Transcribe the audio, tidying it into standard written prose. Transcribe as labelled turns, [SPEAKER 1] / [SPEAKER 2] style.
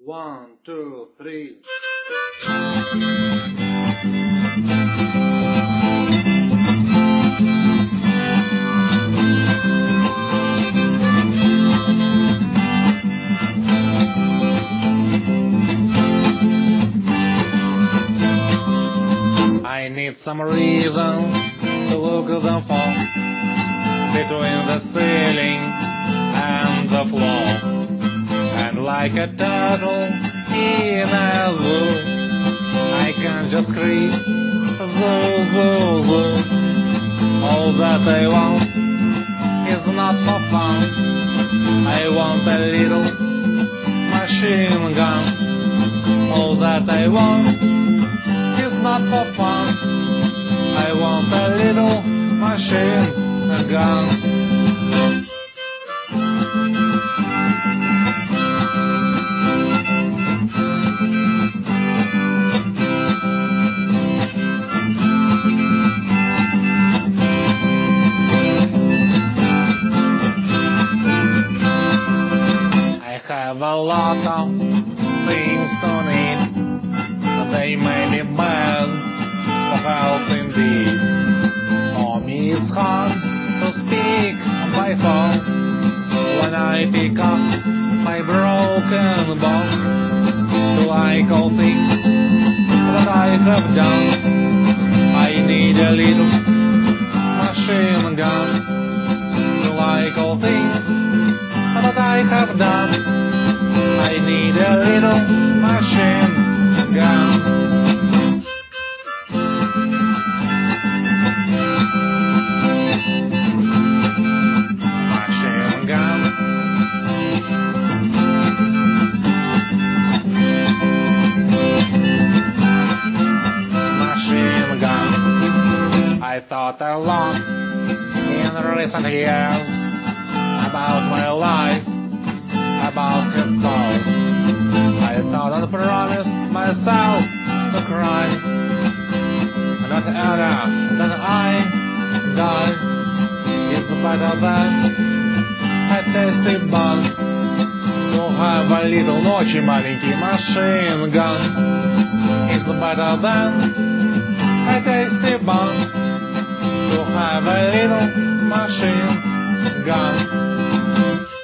[SPEAKER 1] One, two, three. I need some reason to look at the fall between the ceiling and the floor. And like a turtle in a zoo, I can just scream, zoo, zoo, zoo. All that I want is not for fun. I want a little machine gun. All that I want is not for fun. I want a little machine gun. I have a lot of things to need. They may be bad for health indeed. For me it's hard to speak by phone when I pick up my broken bones. Like all things that I have done, I need a little machine gun. Like all things that I have done, I need a little machine gun. Machine gun. Machine gun. I thought a lot in recent years about my life, about its goals. I thought and promised myself to cry, not ever that I die. It's better than a tasty bun to have a little очень маленький machine gun. It's better than a tasty bun to have a little machine gun.